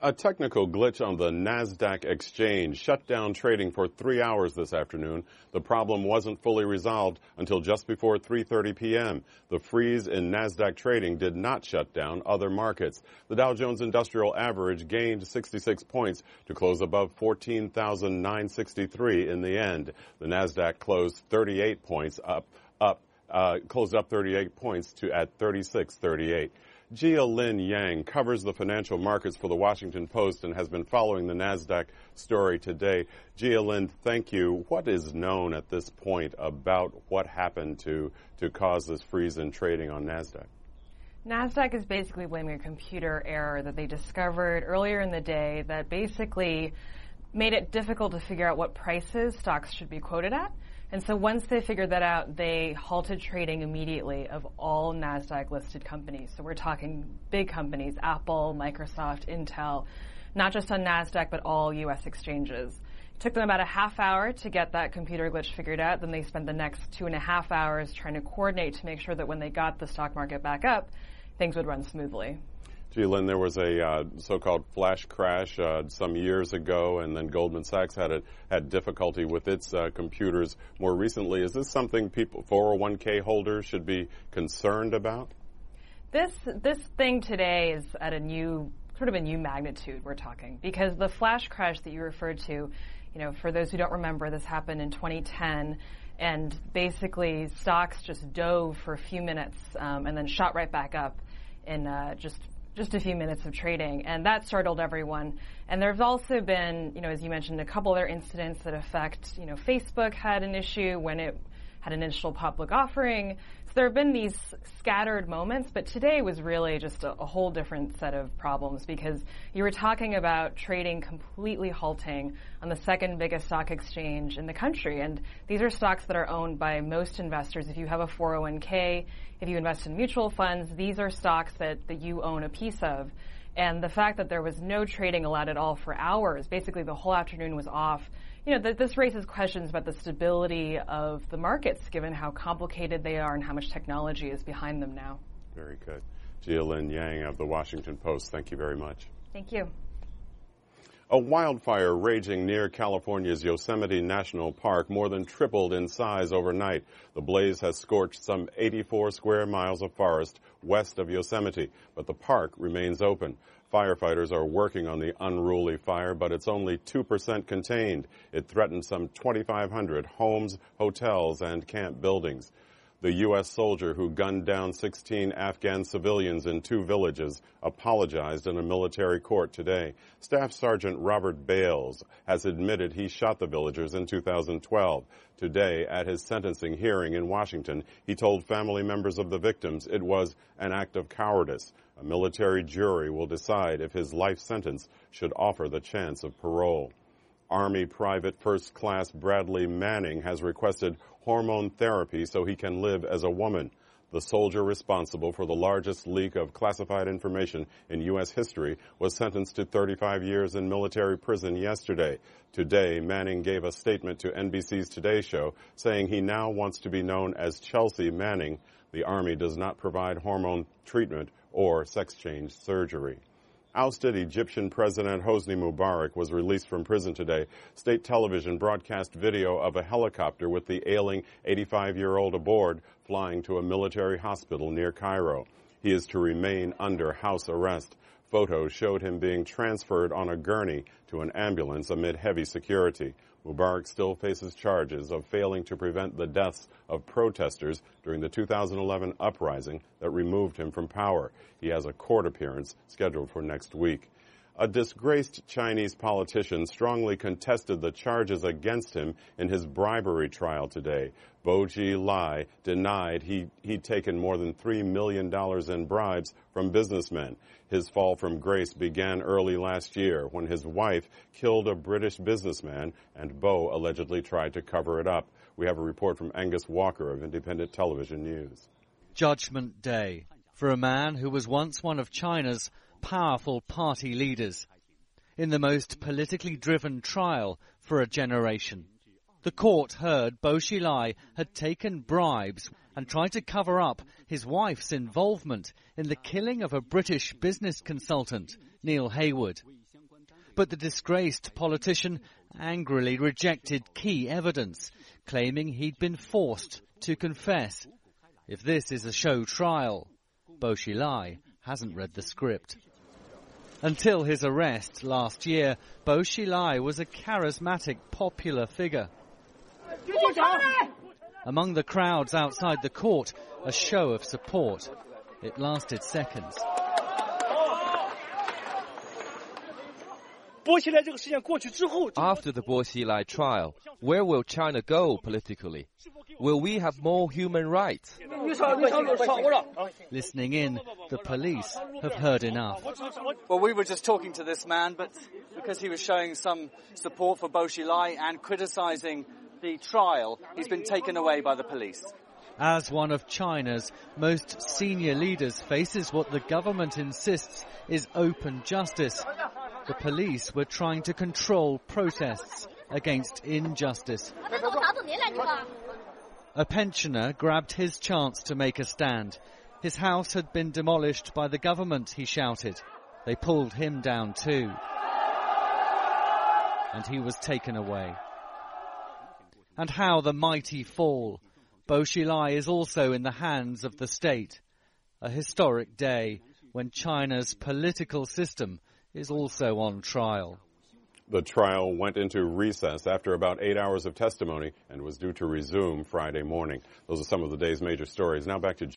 A technical glitch on the NASDAQ exchange shut down trading for 3 hours this afternoon. The problem wasn't fully resolved until just before 3:30 p.m. The freeze in NASDAQ trading did not shut down other markets. The Dow Jones Industrial Average gained 66 points to close above 14,963 in the end. The NASDAQ closed 38 points closed up 38 points to at 3638. Jia-Lin Yang covers the financial markets for the Washington Post and has been following the NASDAQ story today. Jia-Lin, thank you. What is known at this point about what happened to cause this freeze in trading on NASDAQ? NASDAQ is basically blaming a computer error that they discovered earlier in the day that basically made it difficult to figure out what prices stocks should be quoted at. And so once they figured that out, they halted trading immediately of all NASDAQ-listed companies. So we're talking big companies, Apple, Microsoft, Intel, not just on NASDAQ, but all U.S. exchanges. It took them about a half hour to get that computer glitch figured out. Then they spent the next 2.5 hours trying to coordinate to make sure that when they got the stock market back up, things would run smoothly. Jia-Lin, there was a so-called flash crash some years ago, and then Goldman Sachs had difficulty with its computers more recently. Is this something 401k holders should be concerned about? This thing today is at a new magnitude, we're talking, because the flash crash that you referred to, for those who don't remember, this happened in 2010, and basically stocks just dove for a few minutes and then shot right back up in just a few minutes of trading, and that startled everyone. And there's also been, as you mentioned, a couple other incidents that affect, Facebook had an issue when it had an initial public offering. So there have been these scattered moments, but today was really just a whole different set of problems because you were talking about trading completely halting on the second biggest stock exchange in the country. And these are stocks that are owned by most investors. If you have a 401k, if you invest in mutual funds, these are stocks that you own a piece of. And the fact that there was no trading allowed at all for hours, basically the whole afternoon was off, this raises questions about the stability of the markets, given how complicated they are and how much technology is behind them now. Very good. Jia-Lin Yang of the Washington Post, thank you very much. Thank you. A wildfire raging near California's Yosemite National Park more than tripled in size overnight. The blaze has scorched some 84 square miles of forest west of Yosemite, but the park remains open. Firefighters are working on the unruly fire, but it's only 2% contained. It threatened some 2,500 homes, hotels, and camp buildings. The U.S. soldier who gunned down 16 Afghan civilians in 2 villages apologized in a military court today. Staff Sergeant Robert Bales has admitted he shot the villagers in 2012. Today, at his sentencing hearing in Washington, he told family members of the victims it was an act of cowardice. A military jury will decide if his life sentence should offer the chance of parole. Army Private First Class Bradley Manning has requested hormone therapy so he can live as a woman. The soldier responsible for the largest leak of classified information in U.S. history was sentenced to 35 years in military prison yesterday. Today, Manning gave a statement to NBC's Today Show saying he now wants to be known as Chelsea Manning. The Army does not provide hormone treatment or sex change surgery. Ousted Egyptian President Hosni Mubarak was released from prison today. State television broadcast video of a helicopter with the ailing 85-year-old aboard flying to a military hospital near Cairo. He is to remain under house arrest. Photos showed him being transferred on a gurney to an ambulance amid heavy security. Mubarak still faces charges of failing to prevent the deaths of protesters during the 2011 uprising that removed him from power. He has a court appearance scheduled for next week. A disgraced Chinese politician strongly contested the charges against him in his bribery trial today. Bo Xilai denied he'd taken more than $3 million in bribes from businessmen. His fall from grace began early last year when his wife killed a British businessman and Bo allegedly tried to cover it up. We have a report from Angus Walker of Independent Television News. Judgment Day for a man who was once one of China's powerful party leaders in the most politically driven trial for a generation. The court heard Bo Xilai had taken bribes and tried to cover up his wife's involvement in the killing of a British business consultant, Neil Haywood. But the disgraced politician angrily rejected key evidence, claiming he'd been forced to confess. If this is a show trial, Bo Xilai hasn't read the script. Until his arrest last year, Bo Xilai was a charismatic, popular figure. Among the crowds outside the court, a show of support. It lasted seconds. After the Bo Xilai trial, where will China go politically? Will we have more human rights? Listening in, the police have heard enough. Well, we were just talking to this man, but because he was showing some support for Bo Xilai and criticising the trial, he's been taken away by the police. As one of China's most senior leaders faces what the government insists is open justice, the police were trying to control protests against injustice. A pensioner grabbed his chance to make a stand. His house had been demolished by the government, he shouted. They pulled him down too. And he was taken away. And how the mighty fall. Bo Xilai is also in the hands of the state. A historic day when China's political system is also on trial. The trial went into recess after about 8 hours of testimony and was due to resume Friday morning. Those are some of the day's major stories. Now back to